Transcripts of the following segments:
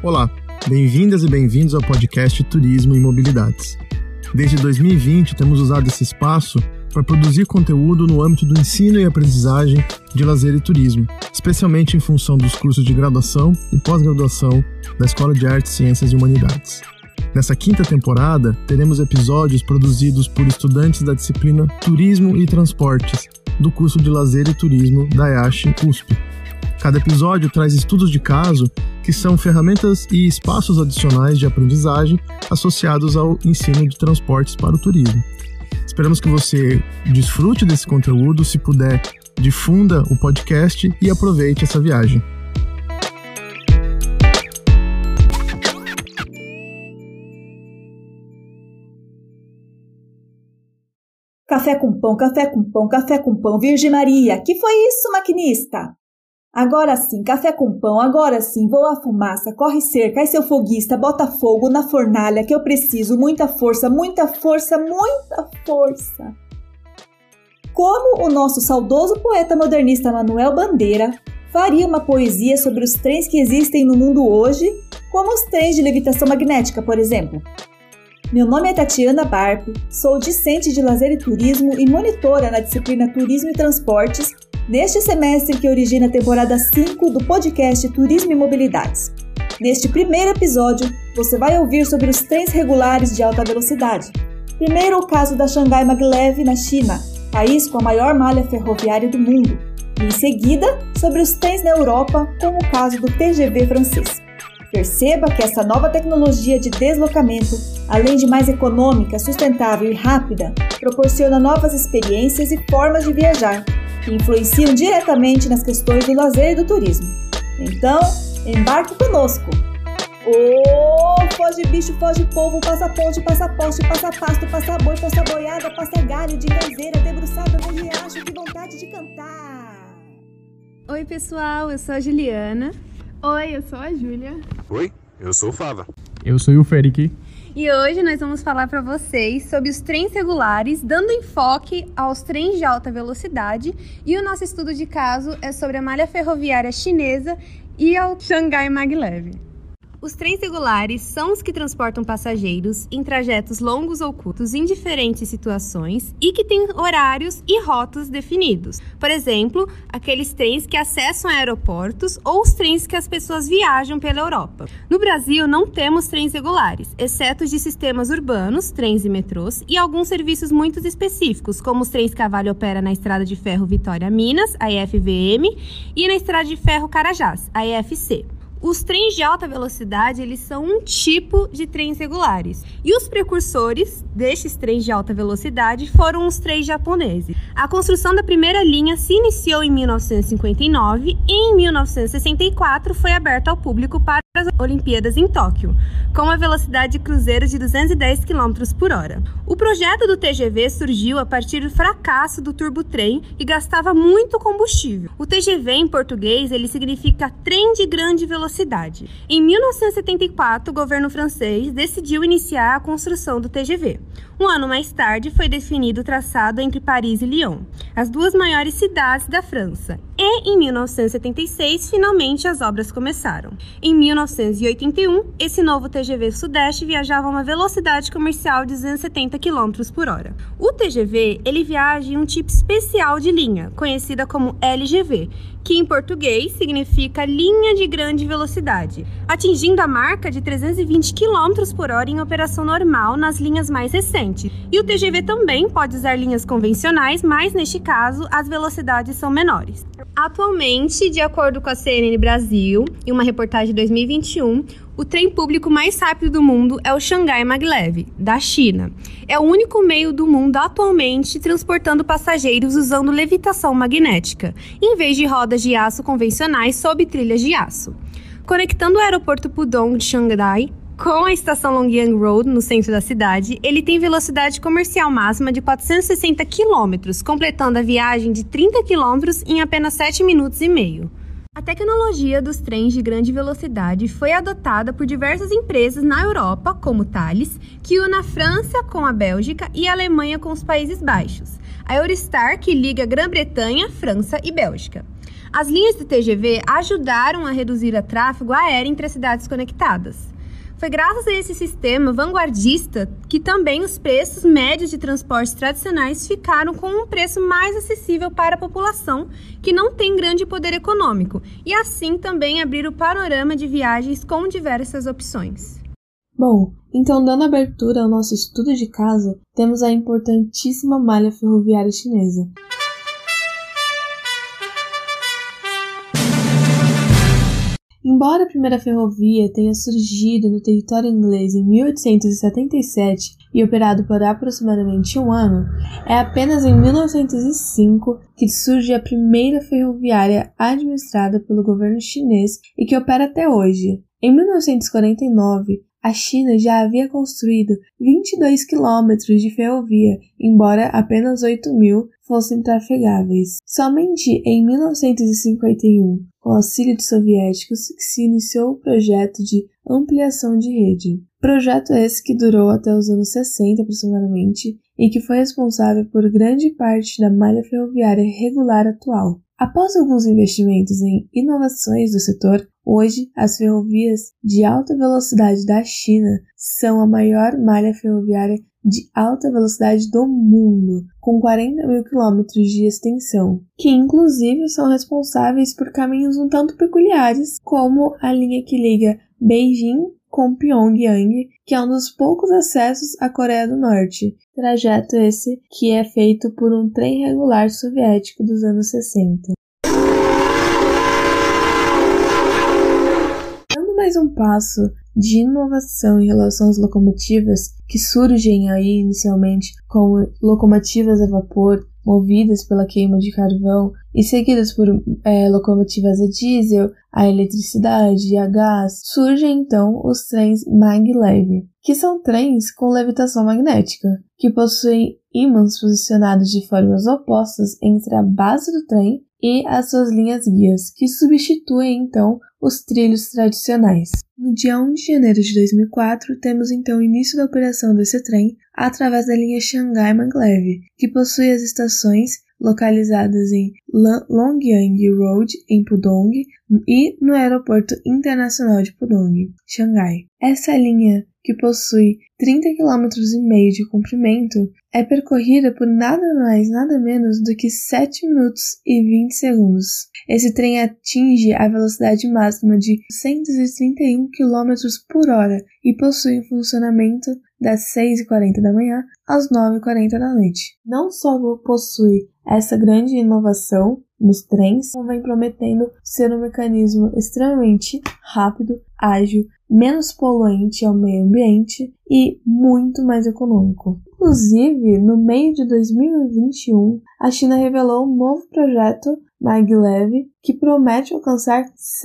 Olá, bem-vindas e bem-vindos ao podcast Turismo e Mobilidades. Desde 2020, temos usado esse espaço para produzir conteúdo no âmbito do ensino e aprendizagem de lazer e turismo, especialmente em função dos cursos de graduação e pós-graduação da Escola de Artes, Ciências e Humanidades. Nessa quinta temporada, teremos episódios produzidos por estudantes da disciplina Turismo e Transportes, do curso de Lazer e Turismo da EASH USP. Cada episódio traz estudos de caso, que são ferramentas e espaços adicionais de aprendizagem associados ao ensino de transportes para o turismo. Esperamos que você desfrute desse conteúdo, se puder, difunda o podcast e aproveite essa viagem. Café com pão, café com pão, café com pão, Virgem Maria, que foi isso, maquinista? Agora sim, café com pão, agora sim, voa a fumaça, corre cerca, cai seu foguista, bota fogo na fornalha que eu preciso, muita força, muita força, muita força. Como o nosso saudoso poeta modernista Manuel Bandeira faria uma poesia sobre os trens que existem no mundo hoje, como os trens de levitação magnética, por exemplo. Meu nome é Tatiana Barpo, sou discente de lazer e turismo e monitora na disciplina Turismo e Transportes, neste semestre que origina a temporada 5 do podcast Turismo e Mobilidades. Neste primeiro episódio, você vai ouvir sobre os trens regulares de alta velocidade. Primeiro, o caso da Shanghai Maglev, na China, país com a maior malha ferroviária do mundo. E em seguida, sobre os trens na Europa, como o caso do TGV francês. Perceba que essa nova tecnologia de deslocamento, além de mais econômica, sustentável e rápida, proporciona novas experiências e formas de viajar, que influenciam diretamente nas questões do lazer e do turismo. Então, embarque conosco! Foge bicho, foge povo, passa ponte, passa poste, passa pasto, passa boi, passa boiada, passa galho, de caseira, debruçada no riacho, que vontade de cantar! Oi pessoal, eu sou a Juliana. Oi, eu sou a Júlia. Oi, eu sou o Fava. Eu sou o Feric. E hoje nós vamos falar para vocês sobre os trens regulares, dando enfoque aos trens de alta velocidade. E o nosso estudo de caso é sobre a malha ferroviária chinesa e ao Shanghai Maglev. Os trens regulares são os que transportam passageiros em trajetos longos ou curtos em diferentes situações e que têm horários e rotas definidos. Por exemplo, aqueles trens que acessam aeroportos ou os trens que as pessoas viajam pela Europa. No Brasil, não temos trens regulares, exceto os de sistemas urbanos, trens e metrôs, e alguns serviços muito específicos, como os trens que a Vale opera na Estrada de Ferro Vitória-Minas, a EFVM, e na Estrada de Ferro Carajás, a EFC. Os trens de alta velocidade, eles são um tipo de trens regulares. E os precursores destes trens de alta velocidade foram os trens japoneses. A construção da primeira linha se iniciou em 1959 e em 1964 foi aberta ao público para as Olimpíadas em Tóquio, com uma velocidade de cruzeiro de 210 km por hora. O projeto do TGV surgiu a partir do fracasso do turbotrem e gastava muito combustível. O TGV, em português, ele significa trem de grande velocidade. Em 1974, o governo francês decidiu iniciar a construção do TGV. Um ano mais tarde, foi definido o traçado entre Paris e Lyon, as duas maiores cidades da França. E, em 1976, finalmente as obras começaram. Em 1981, esse novo TGV Sudeste viajava a uma velocidade comercial de 270 km por hora. O TGV, ele viaja em um tipo especial de linha, conhecida como LGV, que em português significa linha de grande velocidade, atingindo a marca de 320 km por hora em operação normal nas linhas mais recentes. E o TGV também pode usar linhas convencionais, mas neste caso as velocidades são menores. Atualmente, de acordo com a CNN Brasil, em uma reportagem de 2021, o trem público mais rápido do mundo é o Shanghai Maglev, da China. É o único meio do mundo atualmente transportando passageiros usando levitação magnética, em vez de rodas de aço convencionais sob trilhas de aço. Conectando o aeroporto Pudong de Xangai com a estação Longyang Road, no centro da cidade, ele tem velocidade comercial máxima de 460 km, completando a viagem de 30 km em apenas 7 minutos e meio. A tecnologia dos trens de grande velocidade foi adotada por diversas empresas na Europa, como Thales, que une a França com a Bélgica e a Alemanha com os Países Baixos. A Eurostar, que liga a Grã-Bretanha, França e Bélgica. As linhas do TGV ajudaram a reduzir o tráfego aéreo entre as cidades conectadas. Foi graças a esse sistema vanguardista que também os preços médios de transportes tradicionais ficaram com um preço mais acessível para a população que não tem grande poder econômico, e assim também abrir o panorama de viagens com diversas opções. Bom, então dando abertura ao nosso estudo de caso, temos a importantíssima malha ferroviária chinesa. Embora a primeira ferrovia tenha surgido no território inglês em 1877 e operado por aproximadamente um ano, é apenas em 1905 que surge a primeira ferroviária administrada pelo governo chinês e que opera até hoje. Em 1949, a China já havia construído 22 quilômetros de ferrovia, embora apenas 8.000 fossem trafegáveis. Somente em 1951, com auxílio de soviéticos, que se iniciou o projeto de ampliação de rede. Projeto esse que durou até os anos 60 aproximadamente e que foi responsável por grande parte da malha ferroviária regular atual. Após alguns investimentos em inovações do setor, hoje as ferrovias de alta velocidade da China são a maior malha ferroviária de alta velocidade do mundo, com 40.000 quilômetros de extensão, que inclusive são responsáveis por caminhos um tanto peculiares, como a linha que liga Beijing com Pyongyang, que é um dos poucos acessos à Coreia do Norte, trajeto esse que é feito por um trem regular soviético dos anos 60. Dando mais um passo de inovação em relação às locomotivas, que surgem aí inicialmente como locomotivas a vapor, movidas pela queima de carvão e seguidas por locomotivas a diesel, a eletricidade e a gás, surgem então os trens maglev, que são trens com levitação magnética, que possuem ímãs posicionados de formas opostas entre a base do trem e as suas linhas guias, que substituem então os trilhos tradicionais. No dia 1 de janeiro de 2004, temos então o início da operação desse trem através da linha Shanghai Maglev, que possui as estações localizadas em Longyang Road, em Pudong, e no Aeroporto Internacional de Pudong, Xangai. Essa linha, que possui 30,5 km de comprimento, é percorrida por nada mais nada menos do que 7 minutos e 20 segundos. Esse trem atinge a velocidade máxima de 131 km por hora e possui um funcionamento das 6h40 da manhã às 9h40 da noite. Não só possui essa grande inovação nos trens, como vem prometendo ser um mecanismo extremamente rápido, ágil, menos poluente ao meio ambiente e muito mais econômico. Inclusive, no meio de 2021, a China revelou um novo projeto maglev que promete alcançar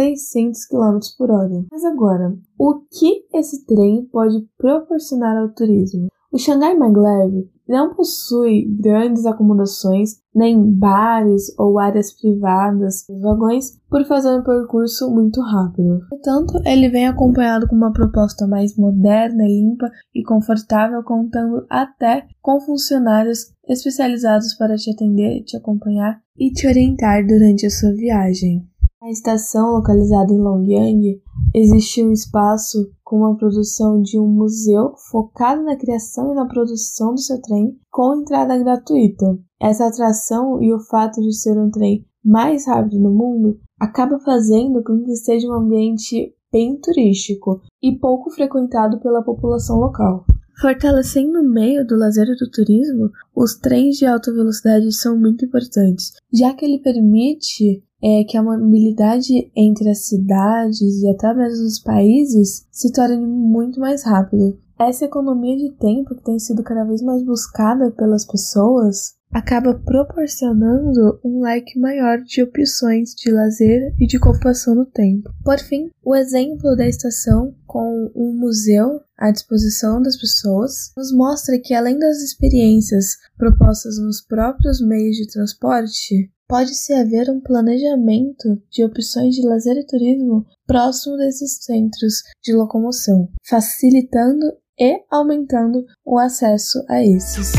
600 km por hora. Mas agora, o que esse trem pode proporcionar ao turismo? O Shanghai Maglev não possui grandes acomodações, nem bares ou áreas privadas nos vagões, por fazer um percurso muito rápido. Portanto, ele vem acompanhado com uma proposta mais moderna, limpa e confortável, contando até com funcionários especializados para te atender, te acompanhar e te orientar durante a sua viagem. Na estação, localizada em Longyang, existe um espaço com a produção de um museu focado na criação e na produção do seu trem, com entrada gratuita. Essa atração e o fato de ser um trem mais rápido no mundo acaba fazendo com que seja um ambiente bem turístico e pouco frequentado pela população local. Fortalecendo o meio do lazer e do turismo, os trens de alta velocidade são muito importantes, já que ele permite que a mobilidade entre as cidades e até mesmo os países se torne muito mais rápida. Essa economia de tempo, que tem sido cada vez mais buscada pelas pessoas, acaba proporcionando um leque maior de opções de lazer e de ocupação do tempo. Por fim, o exemplo da estação com um museu à disposição das pessoas nos mostra que, além das experiências propostas nos próprios meios de transporte, pode-se haver um planejamento de opções de lazer e turismo próximo desses centros de locomoção, facilitando e aumentando o acesso a esses.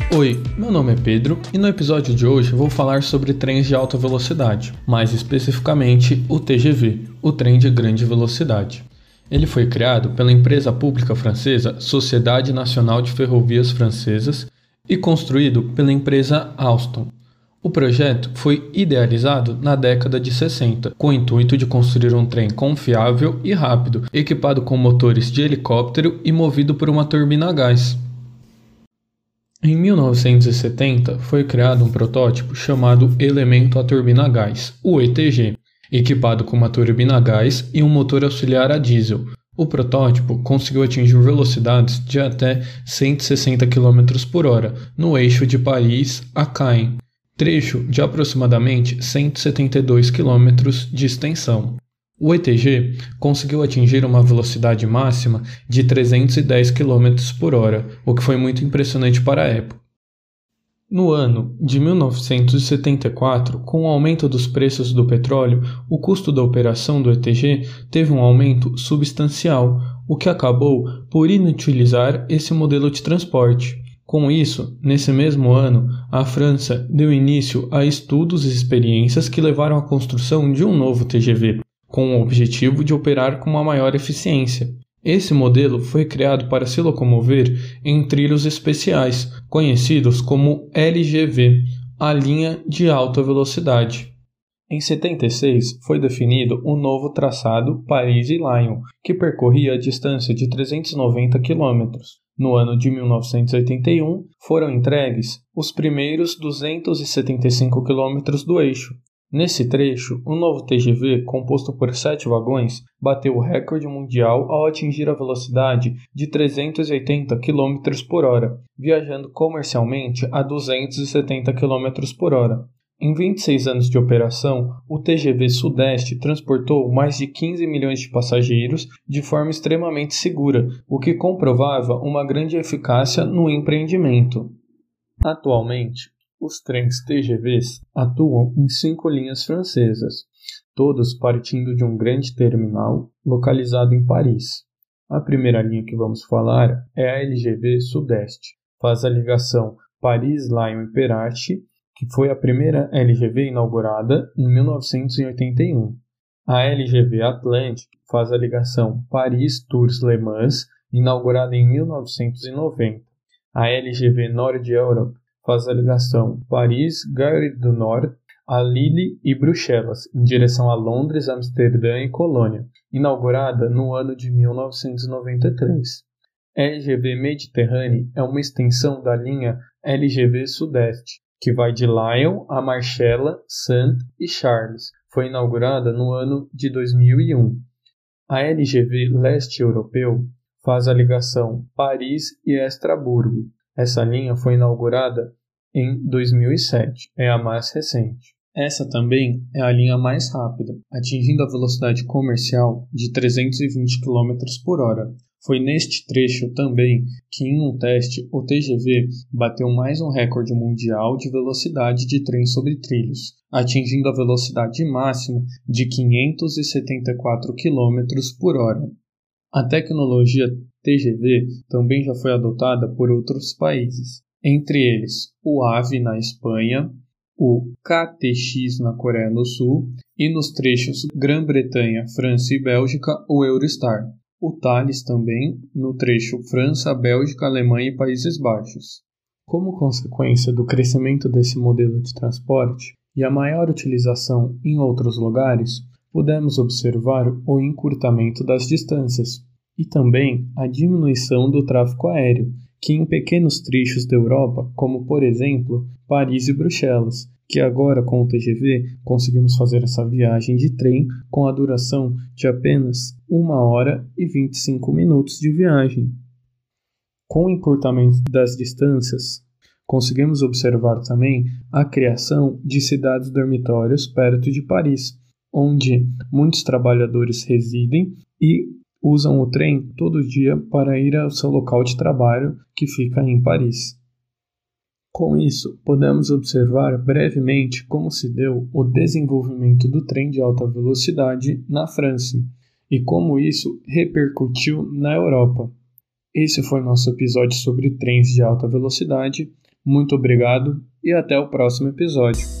Oi, meu nome é Pedro e no episódio de hoje vou falar sobre trens de alta velocidade, mais especificamente o TGV, o trem de grande velocidade. Ele foi criado pela empresa pública francesa Sociedade Nationale de Ferrovias Francesas e construído pela empresa Alstom. O projeto foi idealizado na década de 60, com o intuito de construir um trem confiável e rápido, equipado com motores de helicóptero e movido por uma turbina a gás. Em 1970, foi criado um protótipo chamado Elemento a Turbina a Gás, o ETG, equipado com uma turbina a gás e um motor auxiliar a diesel. O protótipo conseguiu atingir velocidades de até 160 km por hora no eixo de Paris a Caen, trecho de aproximadamente 172 km de extensão. O ETG conseguiu atingir uma velocidade máxima de 310 km por hora, o que foi muito impressionante para a época. No ano de 1974, com o aumento dos preços do petróleo, o custo da operação do ETG teve um aumento substancial, o que acabou por inutilizar esse modelo de transporte. Com isso, nesse mesmo ano, a França deu início a estudos e experiências que levaram à construção de um novo TGV, com o objetivo de operar com uma maior eficiência. Esse modelo foi criado para se locomover em trilhos especiais, conhecidos como LGV, a linha de alta velocidade. Em 76, foi definido um novo traçado Paris e Lyon, que percorria a distância de 390 km. No ano de 1981, foram entregues os primeiros 275 km do eixo. Nesse trecho, o novo TGV, composto por 7 vagões, bateu o recorde mundial ao atingir a velocidade de 380 km por hora, viajando comercialmente a 270 km por hora. Em 26 anos de operação, o TGV Sudeste transportou mais de 15 milhões de passageiros de forma extremamente segura, o que comprovava uma grande eficácia no empreendimento. Atualmente, os trens TGVs atuam em 5 linhas francesas, todos partindo de um grande terminal localizado em Paris. A primeira linha que vamos falar é a LGV Sudeste. Faz a ligação Paris-Lyon-Perrache, que foi a primeira LGV inaugurada em 1981. A LGV Atlantique faz a ligação Paris-Tours-Le Mans, inaugurada em 1990. A LGV Nord-Europe faz a ligação Paris-Gare du Nord a Lille e Bruxelas, em direção a Londres, Amsterdã e Colônia, inaugurada no ano de 1993. LGV Méditerranée é uma extensão da linha LGV Sudeste, que vai de Lyon a Marchella, Saintes e Charles. Foi inaugurada no ano de 2001. A LGV Leste Europeu faz a ligação Paris e Estrasburgo. Essa linha foi inaugurada em 2007, é a mais recente. Essa também é a linha mais rápida, atingindo a velocidade comercial de 320 km por hora. Foi neste trecho também que, em um teste, o TGV bateu mais um recorde mundial de velocidade de trem sobre trilhos, atingindo a velocidade máxima de 574 km por hora. A tecnologia TGV também já foi adotada por outros países, entre eles o AVE na Espanha, o KTX na Coreia do Sul e nos trechos Grã-Bretanha, França e Bélgica, o Eurostar. O Thales também no trecho França, Bélgica, Alemanha e Países Baixos. Como consequência do crescimento desse modelo de transporte e a maior utilização em outros lugares, pudemos observar o encurtamento das distâncias e também a diminuição do tráfego aéreo, que em pequenos trechos da Europa, como por exemplo Paris e Bruxelas, que agora com o TGV conseguimos fazer essa viagem de trem com a duração de apenas 1 hora e 25 minutos de viagem. Com o encurtamento das distâncias, conseguimos observar também a criação de cidades dormitórios perto de Paris, onde muitos trabalhadores residem e usam o trem todo dia para ir ao seu local de trabalho, que fica em Paris. Com isso, podemos observar brevemente como se deu o desenvolvimento do trem de alta velocidade na França e como isso repercutiu na Europa. Esse foi nosso episódio sobre trens de alta velocidade. Muito obrigado e até o próximo episódio.